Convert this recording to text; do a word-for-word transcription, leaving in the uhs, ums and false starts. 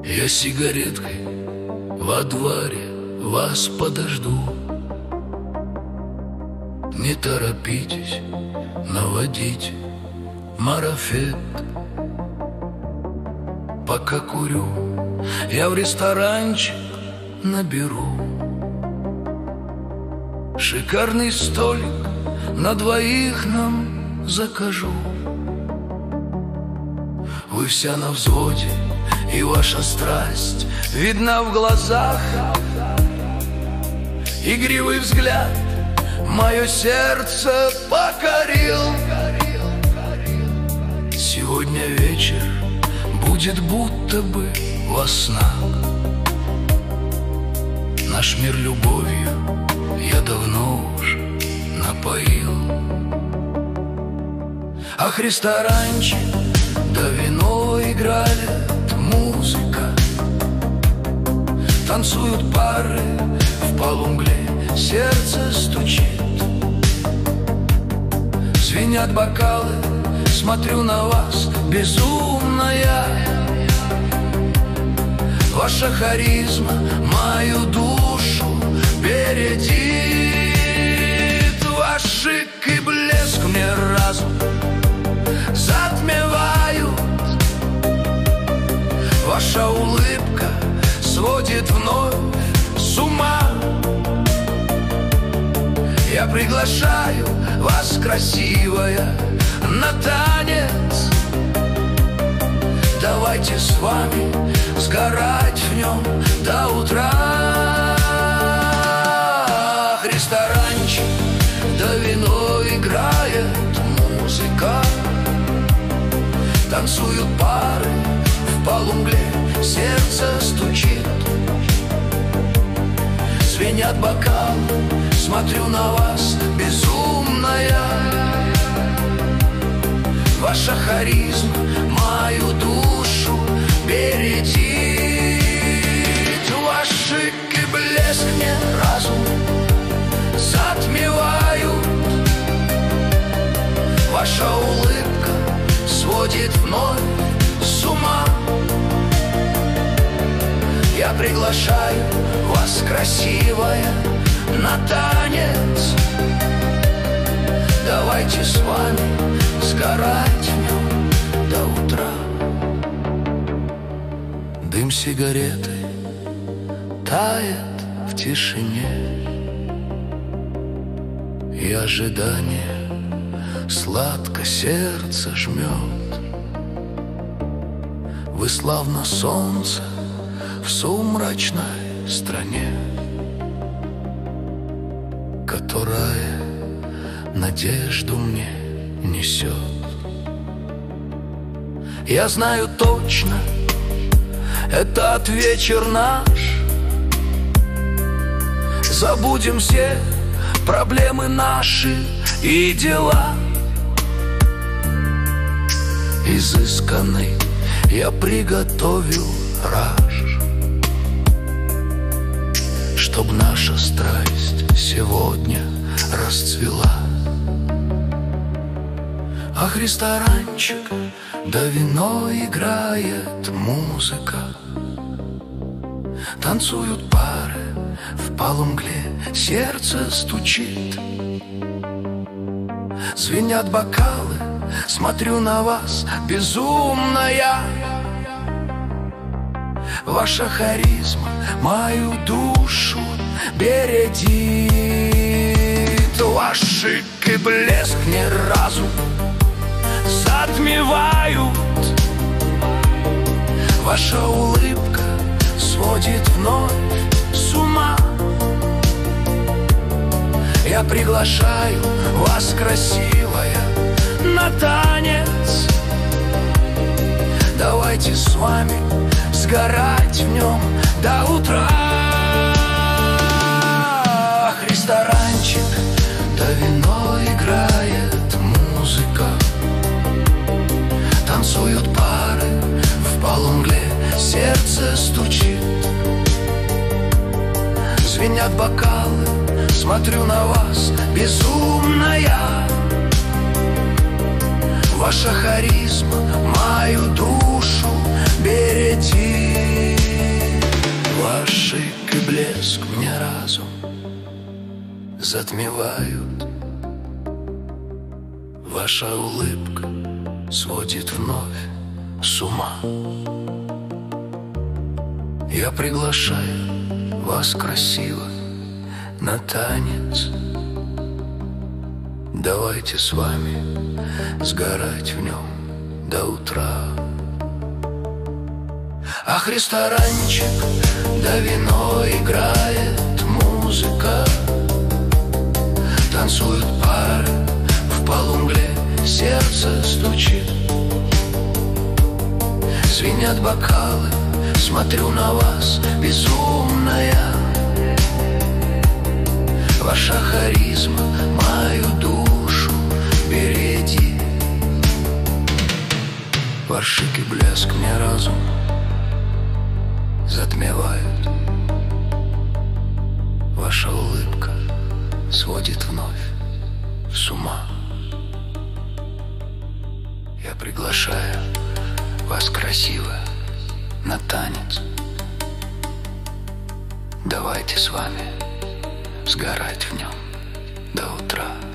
Я сигареткой во дворе вас подожду. Не торопитесь наводить марафет. Пока курю, я в ресторанчик наберу. Шикарный столик на двоих нам закажу. Вы вся на взводе, и ваша страсть видна в глазах. Игривый взгляд мое сердце покорил. Сегодня вечер будет будто бы во снах. Наш мир любовью я давно уже напоил. Ах, ресторанчик, да вино играет музыка. Танцуют пары в полумгле, сердце стучит. Звенят бокалы, смотрю на вас, безумная. Ваша харизма мою душу бередит. Ваш шик и блеск мне разум затмевают. Ваша улыбка сводит вновь с ума. Я приглашаю вас, красивая, на танец. Давайте с вами сгорать в нем до утра. Ресторанчик, да вино играет музыка. Танцуют пары в полумгле, сердце стучит. Звенят бокалы, смотрю на вас, безумная. Ваша харизма мою душу бередит. Ваш шик и блеск мне разум затмевают. Ваша улыбка сводит вновь с ума. Я приглашаю вас, красивая, на танец. Давайте с вами сгорать в нем до утра. Дым сигареты тает в тишине, и ожидание сладко сердце жмет. Вы словно солнце в сумрачной стране, которая надежду мне несет. Я знаю точно, этот вечер наш. Забудем все проблемы наши и дела. Изысканный я приготовил раж, чтоб наша страсть сегодня расцвела. Ах, ресторанчик, да вино играет музыка. Танцуют пары в полумгле, сердце стучит. Звенят бокалы, смотрю на вас, безумная. Ваша харизма мою душу бередит. Ваш шик и блеск мне разум затмевают. Ваша улыбка сводит вновь с ума. Я приглашаю вас, красивая, на танец. Давайте с вами сгорать в нем до утра. Ах, ресторанчик, да вино играет музыка. Танцуют пары в полумгле, сердце стучит. Звенят бокалы, смотрю на вас, безумная. Ваша харизма мою душу бередит. затмевают. Ваша улыбка сводит вновь с ума. Я приглашаю вас красиво на танец. Давайте с вами сгорать в нем до утра. Ах, ресторанчик, да вино играет музыка. Танцуют пары, в полумгле сердце стучит. Звенят бокалы, смотрю на вас, безумная. Ваша харизма мою душу береди. Ваш шик и блеск мне разум затмевают. Ваша улыбка сводит вновь с ума. Я приглашаю вас красиво на танец. Давайте с вами сгорать в нем до утра.